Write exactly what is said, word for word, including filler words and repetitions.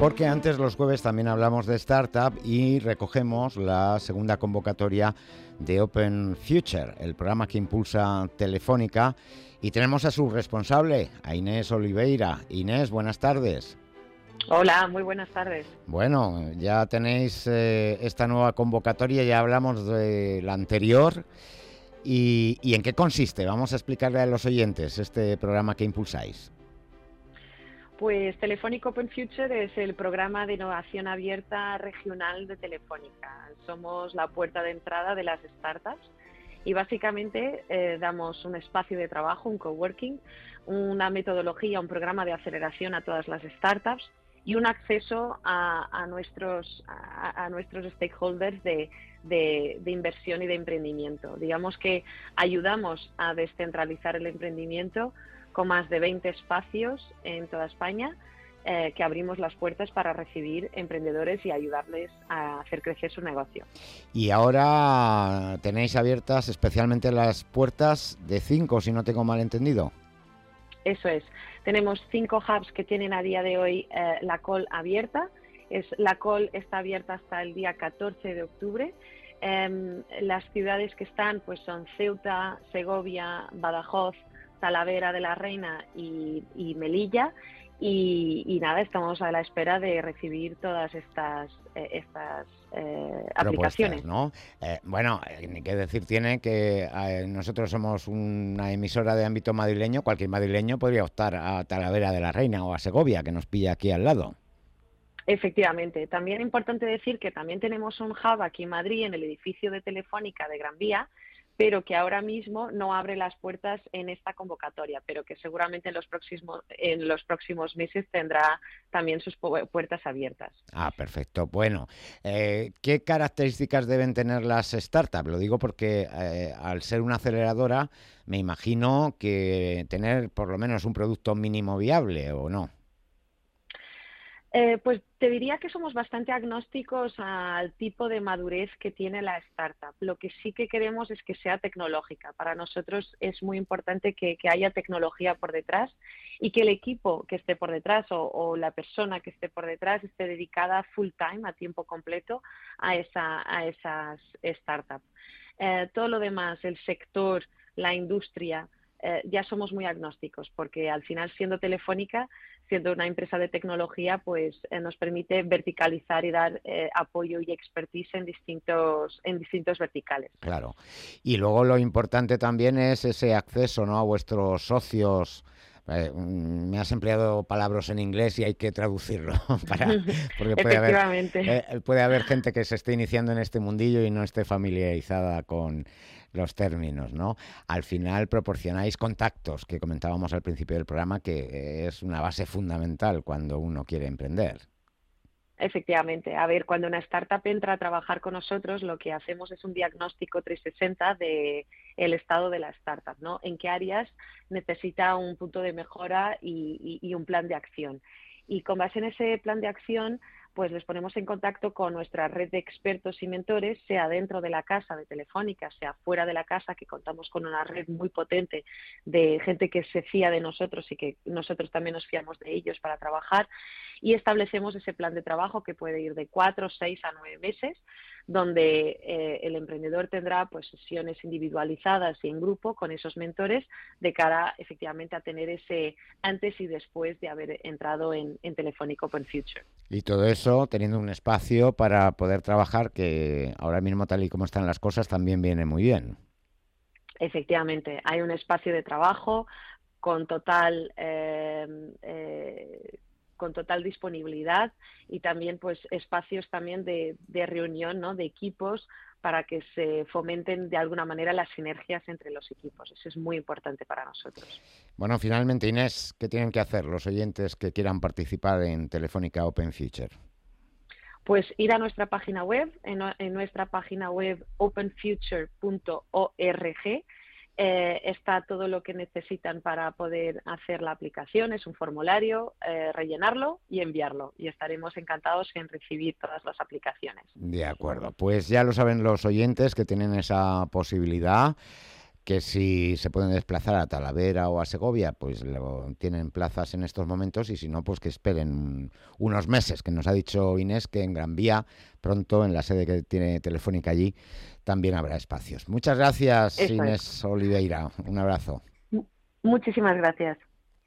porque antes los jueves también hablamos de startup y recogemos la segunda convocatoria de Open Future, el programa que impulsa Telefónica, y tenemos a su responsable, a Inés Oliveira. Inés, buenas tardes. Hola, muy buenas tardes. Bueno, ya tenéis eh, esta nueva convocatoria, ya hablamos de la anterior. ¿Y, ¿Y en qué consiste? Vamos a explicarle a los oyentes este programa que impulsáis. Pues Telefónica Open Future es el programa de innovación abierta regional de Telefónica. Somos la puerta de entrada de las startups y básicamente eh, damos un espacio de trabajo, un coworking, una metodología, un programa de aceleración a todas las startups y un acceso a, a, nuestros, a, a nuestros stakeholders de, de, de inversión y de emprendimiento. Digamos que ayudamos a descentralizar el emprendimiento con más de veinte espacios en toda España, eh, que abrimos las puertas para recibir emprendedores y ayudarles a hacer crecer su negocio. Y ahora tenéis abiertas especialmente las puertas de cinco, si no tengo mal entendido. Eso es. Tenemos cinco hubs que tienen a día de hoy eh, la call abierta. Es, la call está abierta hasta el día catorce de octubre. Eh, las ciudades que están pues son Ceuta, Segovia, Badajoz, Talavera de la Reina y, y Melilla. Y, y nada, estamos a la espera de recibir todas estas, eh, estas eh, aplicaciones. ¿No? Eh, bueno, ni qué decir tiene que eh, nosotros somos una emisora de ámbito madrileño. Cualquier madrileño podría optar a Talavera de la Reina o a Segovia, que nos pilla aquí al lado. Efectivamente. También es importante decir que también tenemos un hub aquí en Madrid, en el edificio de Telefónica de Gran Vía, pero que ahora mismo no abre las puertas en esta convocatoria, pero que seguramente en los próximos, en los próximos meses tendrá también sus puertas abiertas. Ah, perfecto. Bueno, eh, ¿qué características deben tener las startups? Lo digo porque eh, al ser una aceleradora, me imagino que tener por lo menos un producto mínimo viable, ¿o no? Eh, pues te diría que somos bastante agnósticos al tipo de madurez que tiene la startup. Lo que sí que queremos es que sea tecnológica. Para nosotros es muy importante que, que haya tecnología por detrás y que el equipo que esté por detrás o, o la persona que esté por detrás esté dedicada full time, a tiempo completo, a, esa, a esas startups. Eh, todo lo demás, el sector, la industria, eh, ya somos muy agnósticos porque al final, siendo Telefónica, siendo una empresa de tecnología, pues eh, nos permite verticalizar y dar eh, apoyo y expertise en distintos en distintos verticales. Claro. Y luego lo importante también es ese acceso, ¿no?, a vuestros socios. Eh, me has empleado palabras en inglés y hay que traducirlo para, porque puede haber, eh, puede haber gente que se esté iniciando en este mundillo y no esté familiarizada con los términos, ¿no? Al final proporcionáis contactos, que comentábamos al principio del programa, que es una base fundamental cuando uno quiere emprender. Efectivamente. A ver, cuando una startup entra a trabajar con nosotros, lo que hacemos es un diagnóstico trescientos sesenta de el estado de la startup, ¿no? En qué áreas necesita un punto de mejora y, y, y un plan de acción. Y con base en ese plan de acción, pues les ponemos en contacto con nuestra red de expertos y mentores, sea dentro de la casa de Telefónica, sea fuera de la casa, que contamos con una red muy potente de gente que se fía de nosotros y que nosotros también nos fiamos de ellos para trabajar, y establecemos ese plan de trabajo que puede ir de cuatro, seis a nueve meses, donde eh, el emprendedor tendrá pues sesiones individualizadas y en grupo con esos mentores de cara efectivamente a tener ese antes y después de haber entrado en, en Telefónica Open Future. Y todo eso teniendo un espacio para poder trabajar, que ahora mismo, tal y como están las cosas, también viene muy bien. Efectivamente, hay un espacio de trabajo con total eh, eh, con total disponibilidad y también pues espacios también de, de reunión, ¿no?, de equipos para que se fomenten de alguna manera las sinergias entre los equipos. Eso es muy importante para nosotros. Bueno, finalmente, Inés, ¿qué tienen que hacer los oyentes que quieran participar en Telefónica Open Future? Pues ir a nuestra página web, en, en nuestra página web open future punto org. Eh, está todo lo que necesitan para poder hacer la aplicación, es un formulario, eh, rellenarlo y enviarlo, y estaremos encantados en recibir todas las aplicaciones. De acuerdo, pues ya lo saben los oyentes que tienen esa posibilidad, que si se pueden desplazar a Talavera o a Segovia, pues lo, tienen plazas en estos momentos, y si no, pues que esperen unos meses, que nos ha dicho Inés que en Gran Vía, pronto, en la sede que tiene Telefónica allí, también habrá espacios. Muchas gracias, Eso es. Inés Oliveira. Un abrazo. Muchísimas gracias.